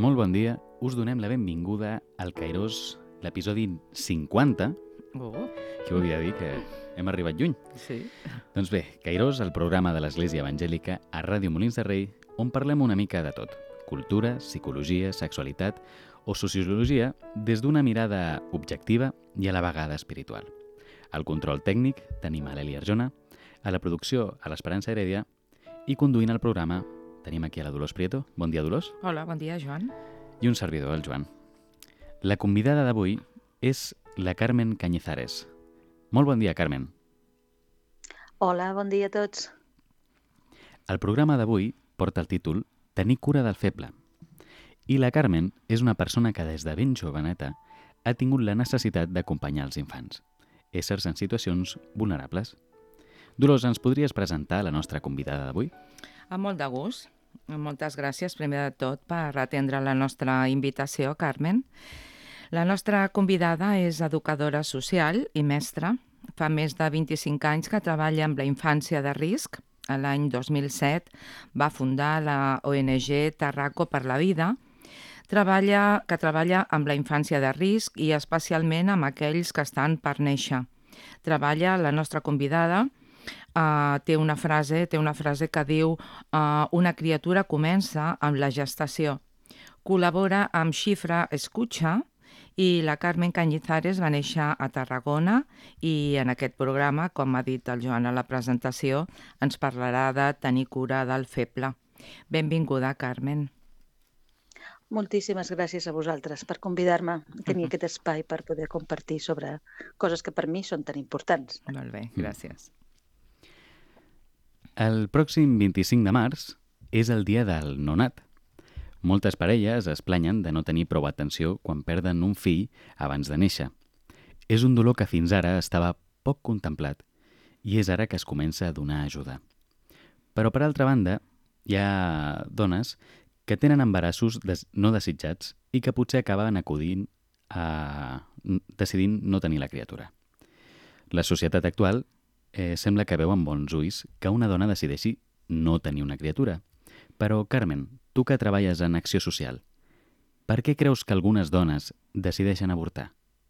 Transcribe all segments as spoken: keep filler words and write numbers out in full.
Molt bon dia. Us donem la benvinguda al Kairos, l'episodi cinquanta. Oh. Qui ho havia dit, que hem arribat lluny. Sí. Doncs bé, Kairos, el programa de l'Església Evangèlica a Ràdio Molins de Rei, on parlem una mica de tot. Cultura, psicologia, sexualitat o sociologia des d'una mirada objectiva i a la vegada espiritual. Al control tècnic tenim a l'Eli Arjona, a la producció a l'Esperança Heredia i conduint el programa tenim aquí a la Dolors Prieto. Bon dia, Dolors. Hola, bon dia, Joan. I un servidor, el Joan. La convidada d'avui és la Carmen Cañizares. Molt bon dia, Carmen. Hola, bon dia a tots. El programa d'avui porta el títol Tenir cura del feble. I la Carmen és una persona que des de ben joveneta ha tingut la necessitat d'acompanyar els infants, éssers en situacions vulnerables. Dolors, ens podries presentar la nostra convidada d'avui? Amb molt de gust. Moltes gràcies, primer de tot, per atendre la nostra invitació, Carmen. La nostra convidada és educadora social i mestra. Fa més de vint-i-cinc anys que treballa amb la infància de risc. L'any dos mil set va fundar la O N G Tarraco per la Vida, treballa, que treballa amb la infància de risc i especialment amb aquells que estan per néixer. Treballa, la nostra convidada, Uh, té una frase té una frase que diu uh, una criatura comença amb la gestació. Col·labora amb Xifra Escucha i la Carmen Cañizares va néixer a Tarragona i en aquest programa, com ha dit el Joan a la presentació, ens parlarà de tenir cura del feble. Benvinguda, Carmen. Moltíssimes gràcies a vosaltres per convidar-me a tenir aquest espai per poder compartir sobre coses que per mi són tan importants. Molt bé, gràcies. El pròxim vint-i-cinc de març és el dia del nonat. Moltes parelles es planyen de no tenir prou atenció quan perden un fill abans de néixer. És un dolor que fins ara estava poc contemplat i és ara que es comença a donar ajuda. Però, per altra banda, hi ha dones que tenen embarassos des- no desitjats i que potser acaben acudint a... decidint no tenir la criatura. La societat actual Eh, sembla que veu amb bons ulls que una dona decideixi no tenir una criatura. Però, Carmen, tu que treballes en acció social, per què creus que algunes dones decideixen avortar?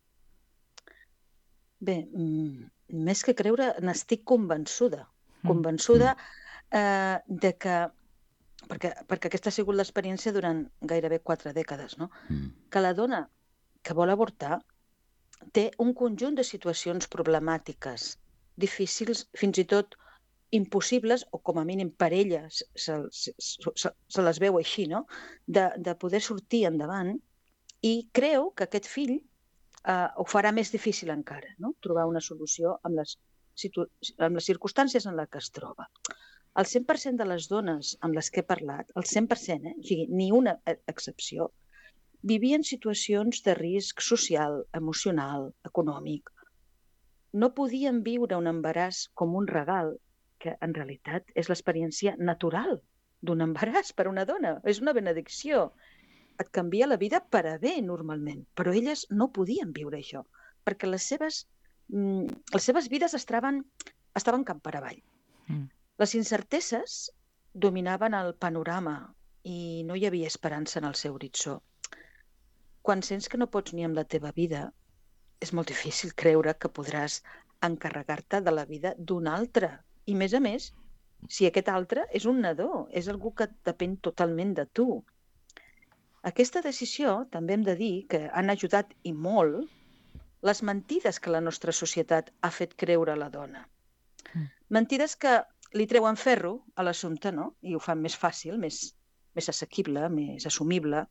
Bé, mm, més que creure, n'estic convençuda. Convençuda eh, de que... Perquè, perquè aquesta ha sigut l'experiència durant gairebé quatre dècades, no? Mm. Que la dona que vol avortar té un conjunt de situacions problemàtiques, difícils, fins i tot impossibles, o com a mínim per elles se, se, se, se les veu així, no? De, de poder sortir endavant, i creu que aquest fill eh, ho farà més difícil encara, no? Trobar una solució amb les, situ... amb les circumstàncies en les que es troba. El cent per cent de les dones amb les que he parlat, el cent per cent, eh? O sigui, ni una excepció, vivien situacions de risc social, emocional, econòmic. No podien viure un embaràs com un regal, que en realitat és l'experiència natural d'un embaràs per a una dona. És una benedicció. Et canvia la vida per a bé, normalment. Però elles no podien viure això, perquè les seves, mm, les seves vides estaven, estaven camp per avall. Mm. Les incerteses dominaven el panorama i no hi havia esperança en el seu horitzó. Quan sents que no pots ni amb la teva vida, és molt difícil creure que podràs encarregar-te de la vida d'un altre. I, més a més, si aquest altre és un nadó, és algú que depèn totalment de tu. Aquesta decisió, també hem de dir que han ajudat i molt les mentides que la nostra societat ha fet creure a la dona. Mm. Mentides que li treuen ferro a l'assumpte, no? I ho fan més fàcil, més, més assequible, més assumible.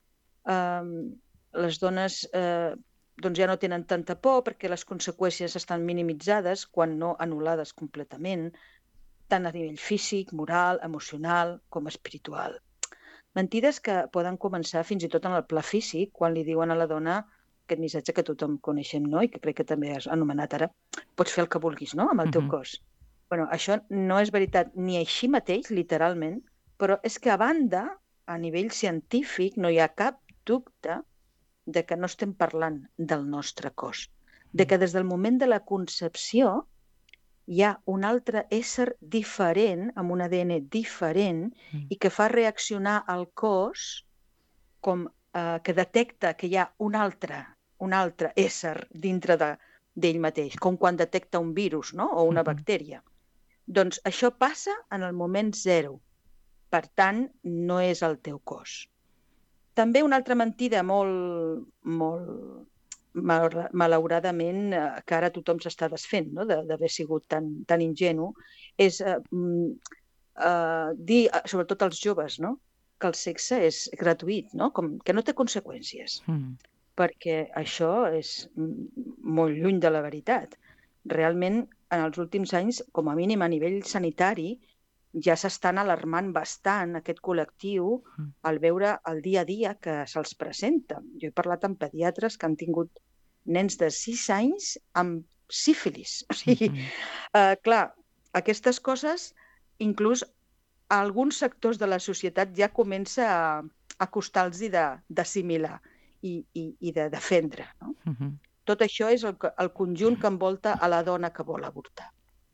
Um, les dones... Uh, doncs ja no tenen tanta por perquè les conseqüències estan minimitzades, quan no anul·lades completament, tant a nivell físic, moral, emocional com espiritual. Mentides que poden començar fins i tot en el pla físic, quan li diuen a la dona aquest missatge que tothom coneixem, no? I que crec que també has anomenat ara, pots fer el que vulguis, no?, amb el teu Mhm. cos. Bueno, això no és veritat ni així mateix, literalment, però és que a banda, a nivell científic, no hi ha cap dubte de que no estem parlant del nostre cos, de que des del moment de la concepció hi ha un altre ésser diferent, amb un A D N diferent, Mm. i que fa reaccionar el cos com eh, que detecta que hi ha un altre, un altre ésser dintre de, d'ell mateix, com quan detecta un virus, no? O una Mhm. bactèria. Doncs això passa en el moment zero. Per tant, no és el teu cos. També una altra mentida molt, molt mal- malauradament, eh, que ara tothom s'està desfent, no? de- d'haver sigut tan, tan ingenu, és eh, mm, eh, dir, eh, sobretot als joves, no? que el sexe és gratuït, no? Com que no té conseqüències, Mhm. perquè això és mm, molt lluny de la veritat. Realment, en els últims anys, com a mínim a nivell sanitari, ja s'estan alarmant bastant aquest col·lectiu Mm. al veure el dia a dia que se'ls presenta. Jo he parlat amb pediatres que han tingut nens de sis anys amb sífilis. O sigui, Mhm. eh, clar, aquestes coses, inclús a alguns sectors de la societat ja comença a, a costar-los de- d'assimilar i, i, i de defendre. No? Mhm. Tot això és el, que- el conjunt que envolta a la dona que vol avortar.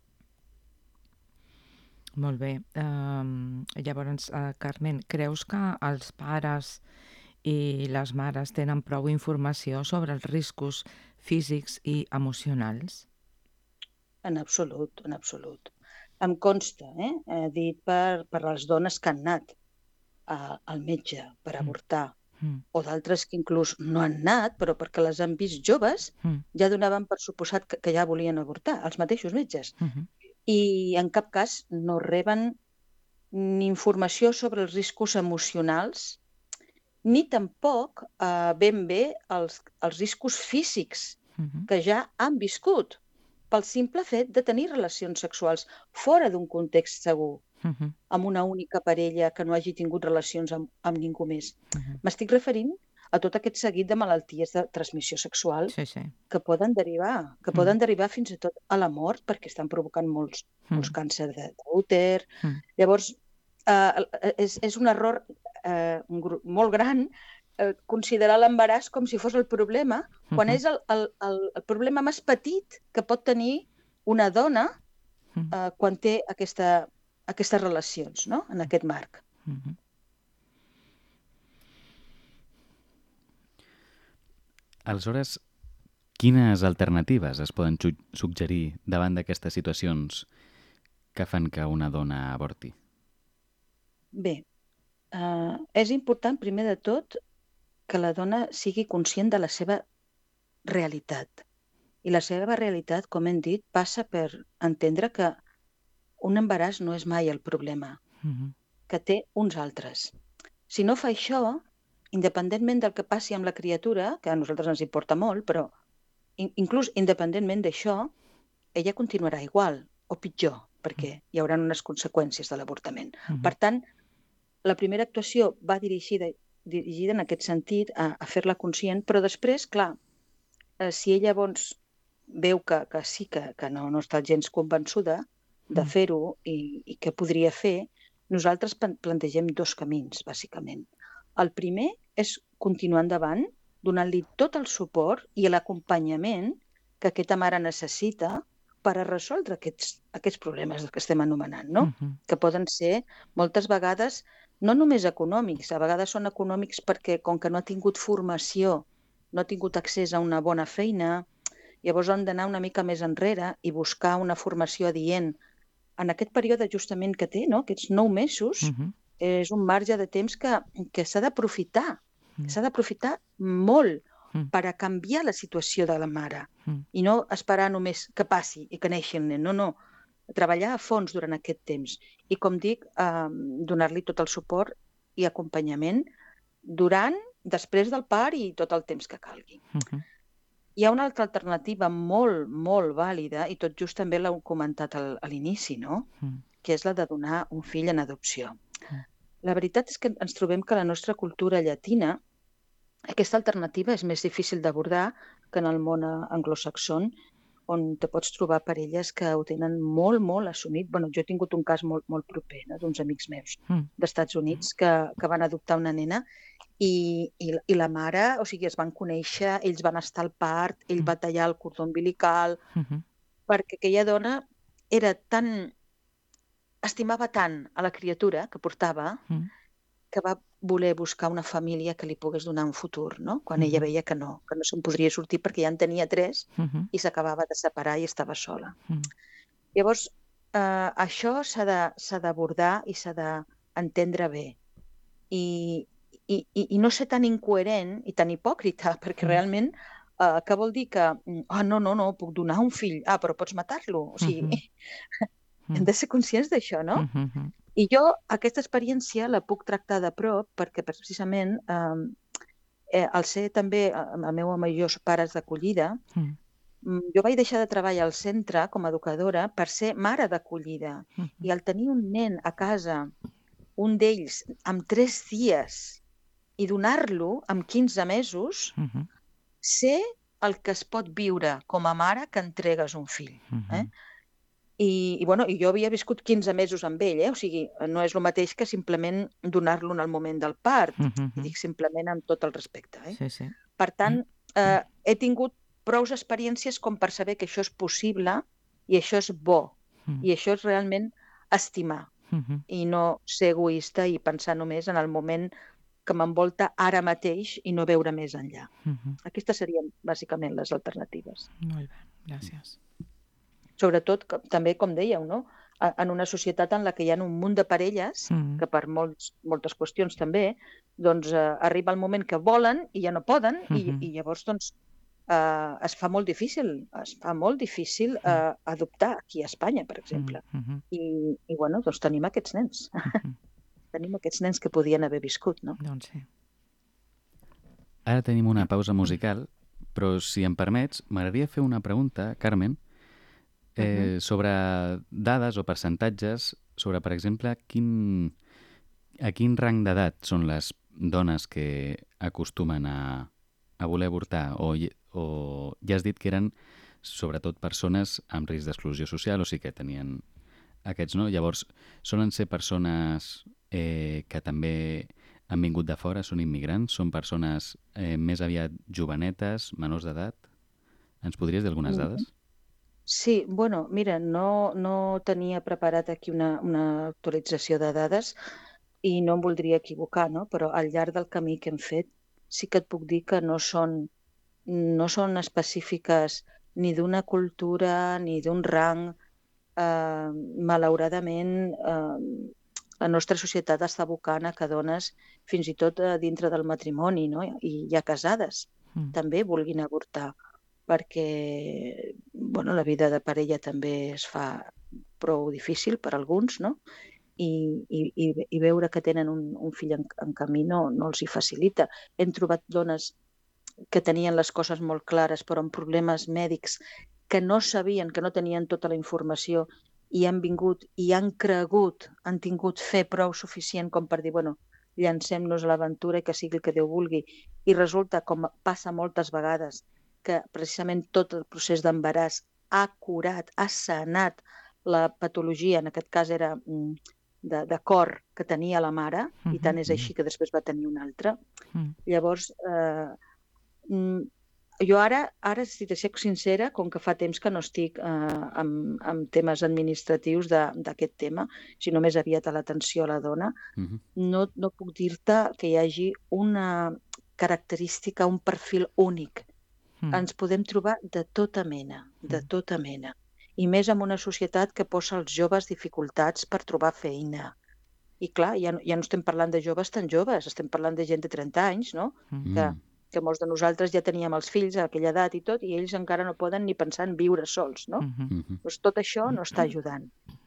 Molt bé. Um, llavors, uh, Carmen, creus que els pares i les mares tenen prou informació sobre els riscos físics i emocionals? En absolut, en absolut. Em consta, eh? eh, dit per, per les dones que han anat a, al metge per Mm. avortar, Mm. o d'altres que inclús no han anat, però perquè les han vist joves, Mm. ja donaven per suposat que, que ja volien avortar, els mateixos metges. Mhm. I en cap cas no reben ni informació sobre els riscos emocionals, ni tampoc eh, ben bé els, els riscos físics Mhm. que ja han viscut pel simple fet de tenir relacions sexuals fora d'un context segur, Mhm. amb una única parella que no hagi tingut relacions amb, amb ningú més. Mhm. M'estic referint a tot aquest seguit de malalties de transmissió sexual Sí, sí. que poden derivar, que Mm. poden derivar fins i tot a la mort perquè estan provocant molts, molts Mm. càncers de- d'úter. Mm. Llavors, eh, és, és un error eh, un gru- molt gran eh, considerar l'embaràs com si fos el problema, quan Mhm. és el, el, el, el problema més petit que pot tenir una dona Mm. eh, quan té aquesta, aquestes relacions, no? En aquest marc. Mhm. Aleshores, quines alternatives es poden su- suggerir davant d'aquestes situacions que fan que una dona avorti? Bé, eh, és important, primer de tot, que la dona sigui conscient de la seva realitat. I la seva realitat, com hem dit, passa per entendre que un embaràs no és mai el problema, Mhm. que té uns altres. Si no fa això, independentment del que passi amb la criatura, que a nosaltres ens importa molt, però in- inclús independentment d'això, ella continuarà igual o pitjor, perquè hi haurà unes conseqüències de l'avortament. Mhm. Per tant, la primera actuació va dirigida, dirigida en aquest sentit a, a fer-la conscient, però després, clar, eh, si ella llavors veu que, que sí, que, que no, no està gens convençuda de Mm. fer-ho i, i què podria fer, nosaltres plan- plantegem dos camins, bàsicament. El primer és continuar endavant, donant-li tot el suport i l'acompanyament que aquesta mare necessita per a resoldre aquests, aquests problemes que estem anomenant, no? Mhm. Que poden ser moltes vegades no només econòmics, a vegades són econòmics perquè com que no ha tingut formació, no ha tingut accés a una bona feina, llavors han d'anar una mica més enrere i buscar una formació adient. En aquest període justament que té, no? Aquests nou mesos, Mhm. és un marge de temps que, que s'ha d'aprofitar, Mm. que s'ha d'aprofitar molt Mm. per a canviar la situació de la mare Mm. i no esperar només que passi i que neixi el nen. No, no. Treballar a fons durant aquest temps. I, com dic, eh, donar-li tot el suport i acompanyament durant, després del part i tot el temps que calgui. Mhm. Hi ha una altra alternativa molt, molt vàlida, i tot just també l'heu comentat al, a l'inici, no? Mm. Que és la de donar un fill en adopció. Mm. La veritat és que ens trobem que la nostra cultura llatina, aquesta alternativa és més difícil d'abordar que en el món anglosaxon, on te pots trobar parelles que ho tenen molt, molt assumit. Bueno, jo he tingut un cas molt, molt proper, no? D'uns amics meus Mm. d'Estats Units que, que van adoptar una nena i, i, i la mare, o sigui, es van conèixer, ells van estar al part, ell Mm. va tallar el cordó umbilical, Mhm. perquè aquella dona era tan... estimava tant a la criatura que portava Mm. que va voler buscar una família que li pogués donar un futur, no? Quan Mhm. ella veia que no, que no se'n podria sortir perquè ja en tenia tres Mhm. i s'acabava de separar i estava sola. Mhm. Llavors, eh, això s'ha de- s'ha d'abordar i s'ha d'entendre bé. I, i, i i no ser tan incoherent i tan hipòcrita, perquè Mm. realment eh, què vol dir que mm, ah, no, no, no, puc donar un fill, ah, però pots matar-lo. O sigui, Mhm. hem de ser conscients d'això, no? Mhm. I jo aquesta experiència la puc tractar de prop perquè precisament eh, eh, al ser també eh, el meu home i jo som pares d'acollida, Mhm. mm, jo vaig deixar de treballar al centre com a educadora per ser mare d'acollida. Mhm. I al tenir un nen a casa, un d'ells amb tres dies, i donar-lo amb quinze mesos, Mhm. sé el que es pot viure com a mare que entregues un fill. Eh? Mhm. I, i, bueno, i jo havia viscut quinze mesos amb ell, eh? O sigui, no és el mateix que simplement donar-lo en el moment del part. Mhm. I dic simplement amb tot el respecte. Eh? Sí, sí. Per tant, eh, he tingut prou experiències com per saber que això és possible i això és bo. Mhm. I això és realment estimar Mhm. i no ser egoista i pensar només en el moment que m'envolta ara mateix i no veure més enllà. Mhm. Aquestes serien bàsicament les alternatives. Molt bé, gràcies. Sobretot, que, també, com dèieu, no? A- en una societat en la que hi ha un munt de parelles Mhm. que per molts, moltes qüestions també, doncs eh, arriba el moment que volen i ja no poden i, Mhm. i llavors doncs, eh, es fa molt difícil, es fa molt difícil eh, adoptar aquí a Espanya, per exemple. Mhm. I, i bueno, doncs tenim aquests nens. Mhm. Tenim aquests nens que podien haver viscut, no? Doncs sí. Ara tenim una pausa musical, però si em permets, m'agradaria fer una pregunta, Carmen, eh, sobre dades o percentatges, sobre, per exemple, quin, a quin rang d'edat són les dones que acostumen a, a voler avortar, o, hi- o ja has dit que eren sobretot persones amb risc d'exclusió social, o sigui que tenien aquests, no? Llavors, solen ser persones eh, que també han vingut de fora, són immigrants, són persones eh, més aviat jovenetes, menors d'edat? Ens podries dir algunes Mm. dades? Sí, bueno, mira, no, no tenia preparat aquí una, una actualització de dades i no em voldria equivocar, no? Però al llarg del camí que hem fet sí que et puc dir que no són, no són específiques ni d'una cultura ni d'un rang. Eh, malauradament, eh, la nostra societat està abocant a que dones, fins i tot eh, dintre del matrimoni, no? I ja casades, Mhm. també vulguin avortar, perquè bueno, la vida de parella també es fa prou difícil per alguns, no? I, i, i i veure que tenen un, un fill en, en camí no, no els hi facilita. Hem trobat dones que tenien les coses molt clares, però amb problemes mèdics que no sabien, que no tenien tota la informació i han vingut i han cregut, han tingut fe prou suficient com per dir, bueno, llancem-nos a l'aventura i que sigui el que Déu vulgui. I resulta, com passa moltes vegades, que precisament tot el procés d'embaràs ha curat, ha sanat la patologia, en aquest cas era mm, de, de cor que tenia la mare, i tant és així que després va tenir una altra. Mhm. Llavors, eh, mm, jo ara, ara, si te soc sincera, com que fa temps que no estic eh, amb, amb temes administratius de- d'aquest tema, sinó més aviat a l'atenció a la dona, Mhm. no, no puc dir-te que hi hagi una característica, un perfil únic. Mhm. Ens podem trobar de tota mena, de Mm. tota mena. I més en una societat que posa als joves dificultats per trobar feina. I clar, ja, no- ja no estem parlant de joves tan joves, estem parlant de gent de trenta anys, no? Mhm. Que, Mm. que molts de nosaltres ja teníem els fills a aquella edat i tot, i ells encara no poden ni pensar en viure sols, no? Mhm. Mhm. Doncs tot això no està ajudant.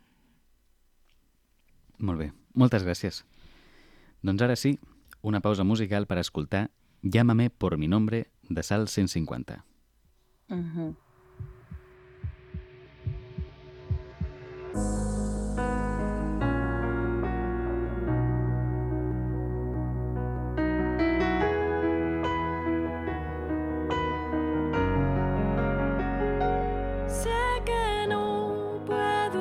Molt bé, moltes gràcies. Doncs ara sí, una pausa musical per escoltar Llámame por mi nombre de Sal cent cinquanta. Mhm. Sé que no puedo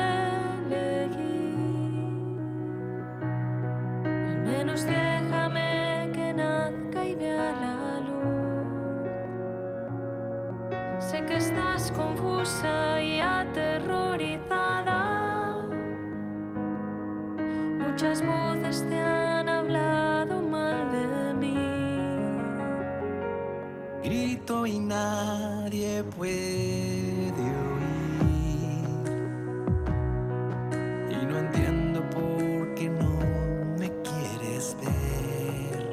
elegir, al menos déjame que nazca y vea la luz. Sé que estás confusa y aterrorizada, muchas voces te han hablado grito y nadie puede oír. Y no entiendo por qué no me quieres ver.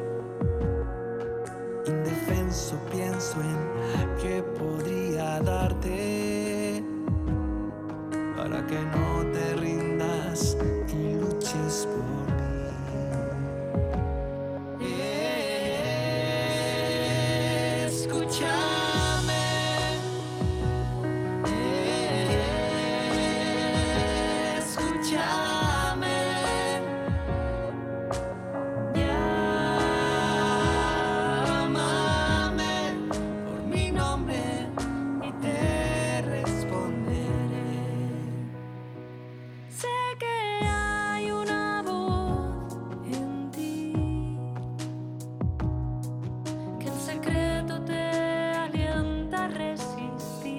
Indefenso pienso en qué podría darte para que no te rindas y luches por mí. Escúchame, escúchame, llámame por mi nombre y te responderé. Sé que hay una voz en ti que en secreto te alienta a resistir.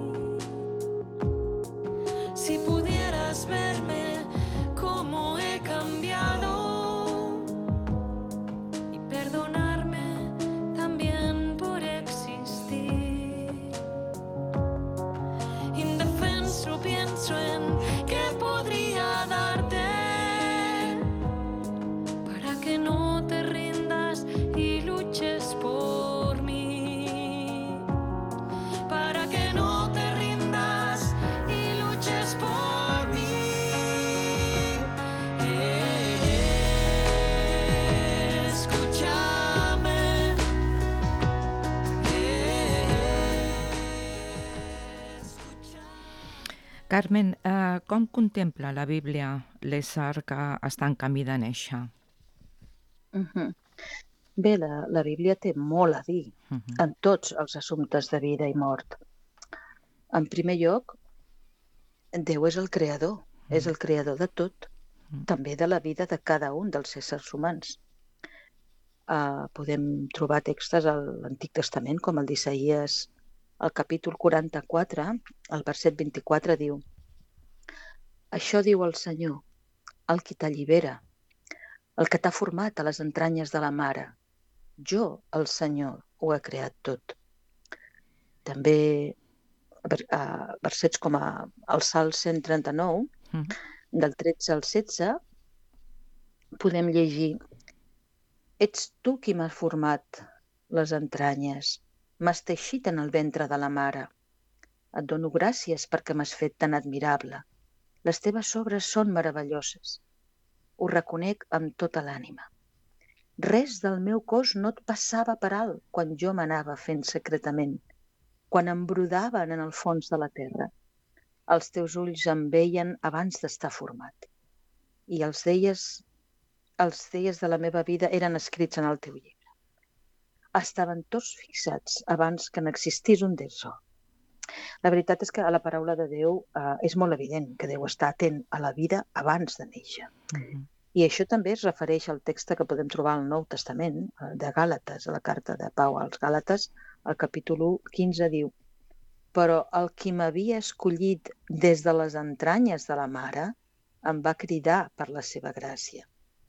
Si pudieras verme cómo he cambiado y perdonarme también por existir. Indefenso pienso en qué podría darte para que no te rindas y luches por mí. Para que no te rindas y luches por mí. Escúchame. Carmen, eh, com contempla la Bíblia l'ésser que està en camí de néixer? Mhm. Bé, la, la Bíblia té molt a dir Mhm. en tots els assumptes de vida i mort. En primer lloc, Déu és el creador, és el creador de tot, Mm. també de la vida de cada un dels éssers humans. Uh, podem trobar textos a l'Antic Testament, com el d'Isaïes, al capítol quaranta-quatre, el verset vint-i-quatre diu: Això diu el Senyor, el qui t'allibera, el que t'ha format a les entranyes de la mare. Jo, el Senyor, ho he creat tot. També ver- uh, versets com a, el Salm cent trenta-nou, Mhm. del tretze al setze, podem llegir: Ets tu qui m'has format les entranyes, m'has teixit en el ventre de la mare. Et dono gràcies perquè m'has fet tan admirable. Les teves obres són meravelloses. Ho reconec amb tota l'ànima. Res del meu cos no et passava per alt quan jo m'anava fent secretament, quan em brodaven en el fons de la terra. Els teus ulls em veien abans d'estar format. I els dies, els dies de la meva vida eren escrits en el teu llibre. Estaven tots fixats abans que n'existís un del sol. La veritat és que a la paraula de Déu eh, és molt evident que Déu està atent a la vida abans de néixer. Mhm. I això també es refereix al text que podem trobar al Nou Testament, eh, de Gàlates, a la carta de Pau als Gàlates, al capítol u, quinze diu: Però el qui m'havia escollit des de les entranyes de la mare em va cridar per la seva gràcia.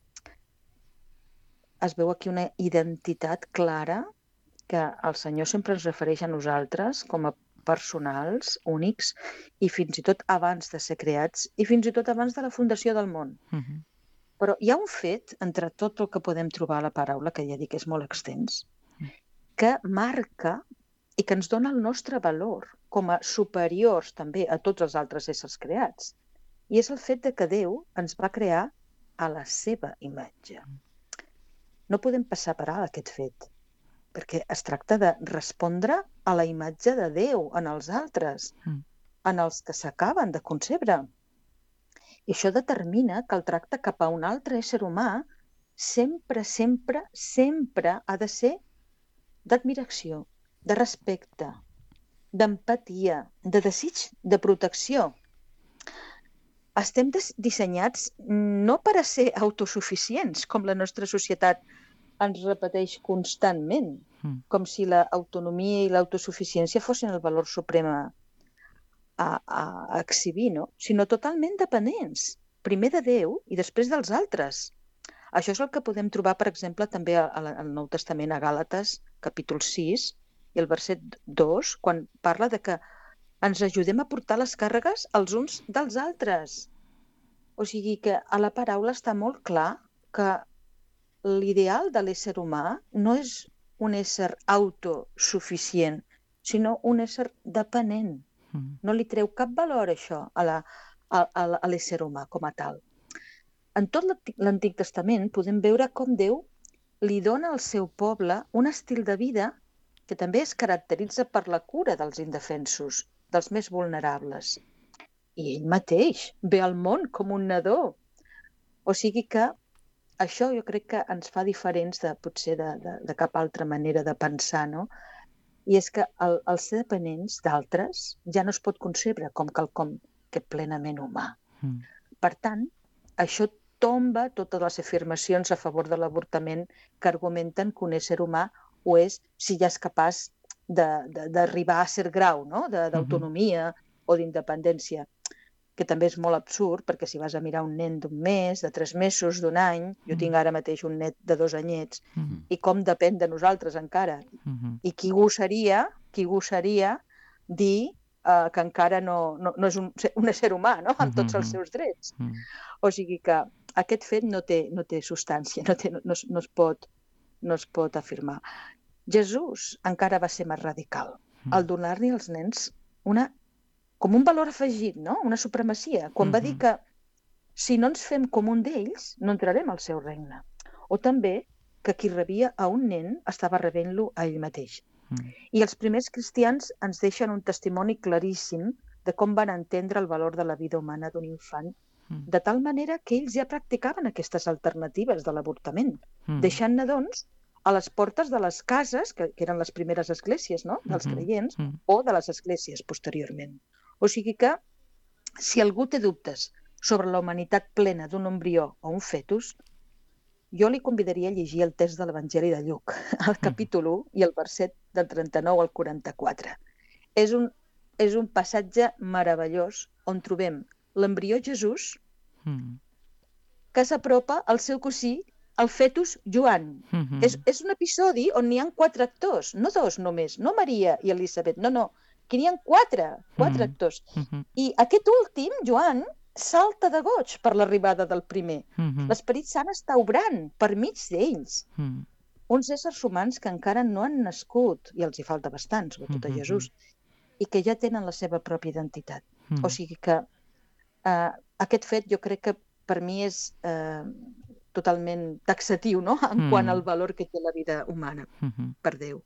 Es veu aquí una identitat clara que el Senyor sempre ens refereix a nosaltres com a personals, únics, i fins i tot abans de ser creats, i fins i tot abans de la fundació del món. Mhm. Però hi ha un fet, entre tot el que podem trobar a la paraula, que ja dic que és molt extens, que marca i que ens dona el nostre valor com a superiors també a tots els altres éssers creats. I és el fet de que Déu ens va crear a la seva imatge. No podem passar per alt aquest fet, perquè es tracta de respondre a la imatge de Déu en els altres, Mm. en els que s'acaben de concebre. I això determina que el tracte cap a un altre ésser humà sempre, sempre, sempre ha de ser d'admiració, de respecte, d'empatia, de desig de protecció. Estem des- dissenyats no per a ser autosuficients, com la nostra societat ens repeteix constantment, Mm. com si l'autonomia i l'autosuficiència fossin el valor suprem a, a, a exhibir, no? Sinó totalment dependents, primer de Déu i després dels altres. Això és el que podem trobar, per exemple, també al, al Nou Testament, a Gàlates, capítol sis, i el verset dos, quan parla de que ens ajudem a portar les càrregues els uns dels altres. O sigui que a la paraula està molt clar que l'ideal de l'ésser humà no és un ésser autosuficient, sinó un ésser dependent. Mm. No li treu cap valor això a la- a- a- a l'ésser humà com a tal. En tot l'Antic- l'Antic Testament podem veure com Déu li dona al seu poble un estil de vida que també es caracteritza per la cura dels indefensos, dels més vulnerables. I ell mateix ve al món com un nadó. O sigui que això jo crec que ens fa diferents de, potser de, de, de cap altra manera de pensar, no? I és que el, el ser dependents d'altres ja no es pot concebre com quelcom que plenament humà. Mm. Per tant, això tomba totes les afirmacions a favor de l'avortament que argumenten que un ésser humà ho és si ja és capaç de- de- d'arribar a cert grau, no? De- d'autonomia o d'independència, que també és molt absurd, perquè si vas a mirar un nen d'un mes, de tres mesos, d'un any, jo tinc ara mateix un net de dos anyets, Mm. i com depèn de nosaltres encara. Mhm. I qui gosaria, qui gosaria dir eh, que encara no, no, no és un, un ésser humà, no? Amb tots els Mhm. seus drets. Mm. O sigui que aquest fet no té, no té substància, no, té, no, no, es- no, es pot, no es pot afirmar. Jesús encara va ser més radical al donar-li als nens una, com un valor afegit, no? Una supremacia. Quan va dir Mhm. que si no ens fem com un d'ells, no entrarem al seu regne. O també que qui rebia a un nen estava rebent-lo a ell mateix. Mm. I els primers cristians ens deixen un testimoni claríssim de com van entendre el valor de la vida humana d'un infant, Mm. de tal manera que ells ja practicaven aquestes alternatives de l'avortament, Mm. deixant-ne, doncs, a les portes de les cases, que, que eren les primeres esglésies, no?, dels Mhm. creients, Mm. o de les esglésies posteriorment. O sigui que, si algú té dubtes sobre la humanitat plena d'un embrió o un fetus, jo li convidaria a llegir el text de l'Evangeli de Lluc, el capítol u i el verset del trenta-nou al quaranta-quatre. És un, és un passatge meravellós on trobem l'embrió Jesús Mm. que s'apropa al seu cosí, el fetus Joan. Mhm. És, és un episodi on n'hi ha quatre actors, no dos només, no Maria i Elisabet, no, no, que n'hi ha quatre, quatre Mm. actors. Mhm. I aquest últim, Joan, salta de goig per l'arribada del primer. Mhm. L'Esperit Sant està obrant per mig d'ells. Mm. Uns éssers humans que encara no han nascut, i els hi falta bastant, sobretot a Mhm. Jesús, i que ja tenen la seva pròpia identitat. Mm. O sigui que eh, aquest fet jo crec que per mi és eh, totalment taxatiu, no?, en Mm. quant al valor que té la vida humana Mhm. per Déu.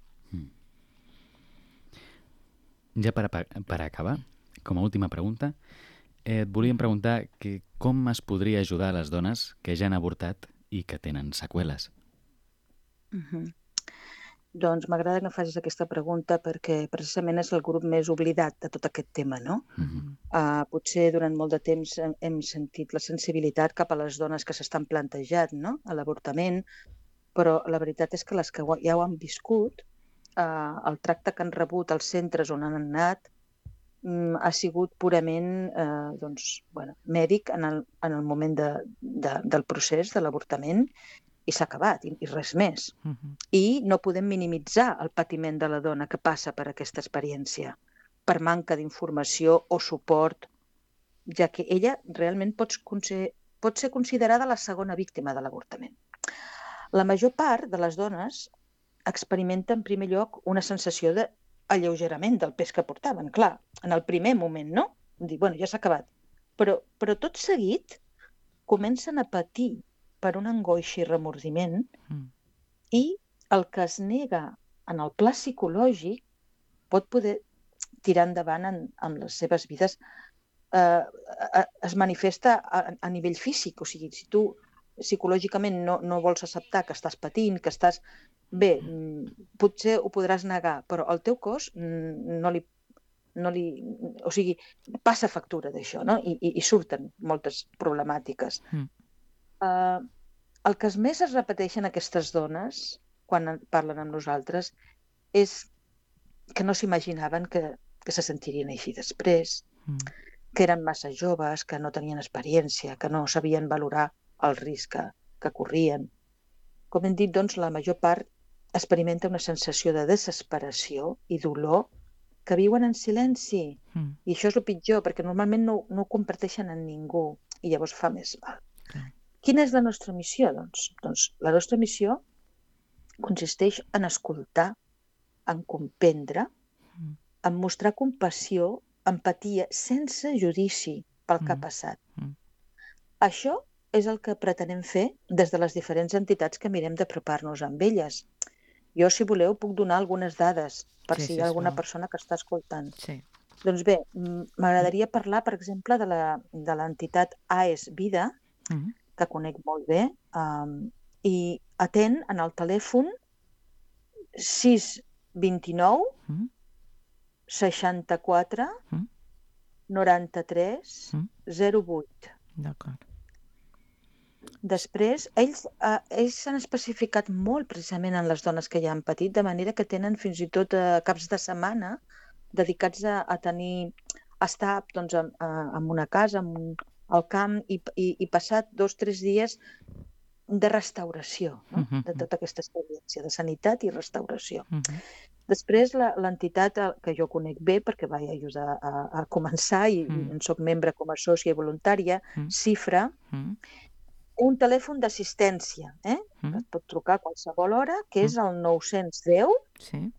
Ja per, apa- per acabar, com a última pregunta, eh, et volíem preguntar que com es podria ajudar a les dones que ja han avortat i que tenen seqüeles. Mhm. Doncs m'agrada que em facis aquesta pregunta perquè precisament és el grup més oblidat de tot aquest tema, no? Mhm. Uh, potser durant molt de temps hem, hem sentit la sensibilitat cap a les dones que s'estan plantejant, no?, a l'avortament, però la veritat és que les que ho- ja ho han viscut, uh, el tracte que han rebut als centres on han anat mm, ha sigut purament eh, doncs, bueno, mèdic en el, en el moment de, de, del procés de l'avortament i s'ha acabat, i, i res més. Mhm. I no podem minimitzar el patiment de la dona que passa per aquesta experiència, per manca d'informació o suport, ja que ella realment pot, conse- pot ser considerada la segona víctima de l'avortament. La major part de les dones experimenta en primer lloc una sensació d'alleugerament del pes que portaven, clar, en el primer moment, no? Dir, bueno, ja s'ha acabat. Però, però tot seguit comencen a patir per una angoixa i remordiment Mm. i el que es nega en el pla psicològic pot poder tirar endavant en, en les seves vides, eh, eh, es manifesta a, a nivell físic. O sigui, si tu psicològicament no, no vols acceptar que estàs patint, que estàs... Bé, mm, potser ho podràs negar, però el teu cos mm, no li... No li o sigui, passa factura d'això, no? I, i, i surten moltes problemàtiques. Mm. Uh, el que més es repeteixen aquestes dones quan en- parlen amb nosaltres és que no s'imaginaven que, que se sentirien així després, Mm. que eren massa joves, que no tenien experiència, que no sabien valorar el risc que, que corrien. Com hem dit, doncs, la major part experimenta una sensació de desesperació i dolor que viuen en silenci. Mm. I això és el pitjor, perquè normalment no, no ho comparteixen amb ningú i llavors fa més mal. Clar. Quina és la nostra missió? Doncs, doncs la nostra missió consisteix en escoltar, en comprendre, Mm. en mostrar compassió, empatia, sense judici pel que ha Mm. passat. Mm. Això és el que pretenem fer des de les diferents entitats que mirem d'apropar-nos amb elles. Jo, si voleu, puc donar algunes dades per Sí, si hi ha alguna sisplau. persona que està escoltant. Sí. Doncs bé, m- m'agradaria parlar, per exemple, de la- de l'entitat A E S Vida, Mm. que conec molt bé, um, i atén en el telèfon sis dos nou Mm. seixanta-quatre Mm. noranta-tres Mm. zero vuit. D'acord. Després, ells eh, ells s'han especificat molt precisament en les dones que ja han patit, de manera que tenen fins i tot eh, caps de setmana dedicats a, a tenir, a estar doncs, en, a- en una casa, en un, al camp, i, i, i passar dos o tres dies de restauració, no? Mhm. De tota aquesta experiència de sanitat i restauració. Mhm. Després, la- l'entitat eh, que jo conec bé, perquè vaig ajudar a, a començar i, Mm. i en soc membre com a sòcia voluntària, Mm. Xifra, Mm. un telèfon d'assistència, eh? Mm. que es pot trucar a qualsevol hora, que Mm. és el nou cents deu Sí,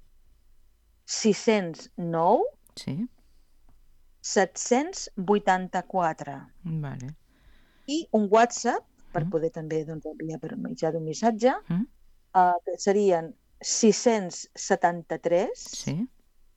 sis cents nou sí, set cents vuitanta-quatre. vale. I un WhatsApp, per Mm. poder també doncs, enviar per mitjà d'un missatge, Mm. eh, que serien sis cents setanta-tres Sí,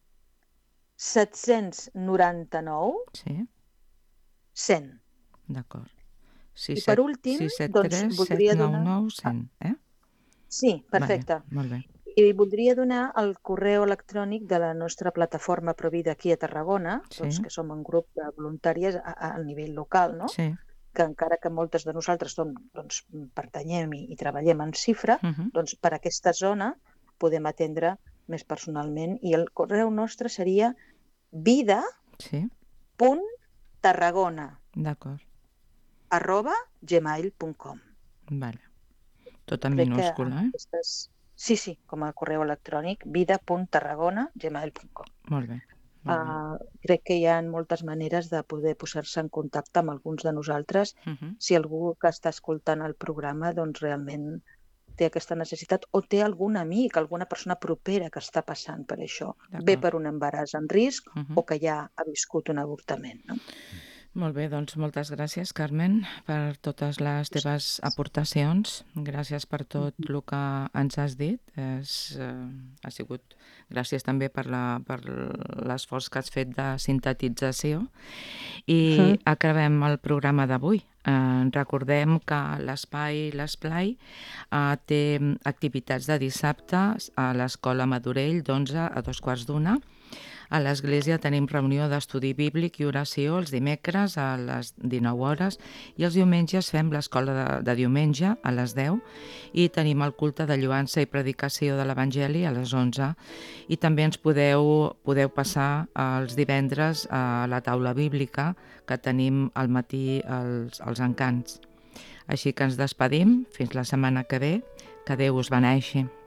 set cents noranta-nou sí, cent. d'acord. I per últim, doncs, voldria donar... nou cent, eh? Sí, perfecte. Vale, molt bé. I voldria donar el correu electrònic de la nostra plataforma Provida aquí a Tarragona, Sí. doncs, que som un grup de voluntàries a, a, a nivell local, no? Sí. Que encara que moltes de nosaltres som, doncs, pertanyem i, i treballem en Xifra, Mhm. doncs per aquesta zona podem atendre més personalment. I el correu nostre seria vida Sí, punt tarragona d'acord. arroba gmail punt com. Vale. Tot en Crec que minúscula, amb eh? aquestes... Sí, sí, com a correu electrònic, vida punt tarragona arroba gmail punt com. Molt bé. Molt bé. Uh, crec que hi ha moltes maneres de poder posar-se en contacte amb alguns de nosaltres. Mhm. Si algú que està escoltant el programa doncs realment té aquesta necessitat o té algun amic, alguna persona propera que està passant per això, D'acord. bé per un embaràs en risc Mhm. o que ja ha viscut un avortament. No? Molt bé, doncs moltes gràcies, Carmen, per totes les teves aportacions. Gràcies per tot el que ens has dit. És, eh, ha sigut gràcies també per la- per l'esforç que has fet de sintetització. I Mhm. acabem el programa d'avui. Eh, recordem que l'Espai L'Esplai eh, té activitats de dissabte a l'Escola Madurell d'onze a dos quarts d'una. A l'església tenim reunió d'estudi bíblic i oració els dimecres a les dinou hores i els diumenges fem l'escola de, de diumenge a les deu i tenim el culte de lloança i predicació de l'Evangeli a les onze i també ens podeu, podeu passar els divendres a la taula bíblica que tenim al matí als, als encants. Així que ens despedim fins la setmana que ve. Que Déu us beneixi.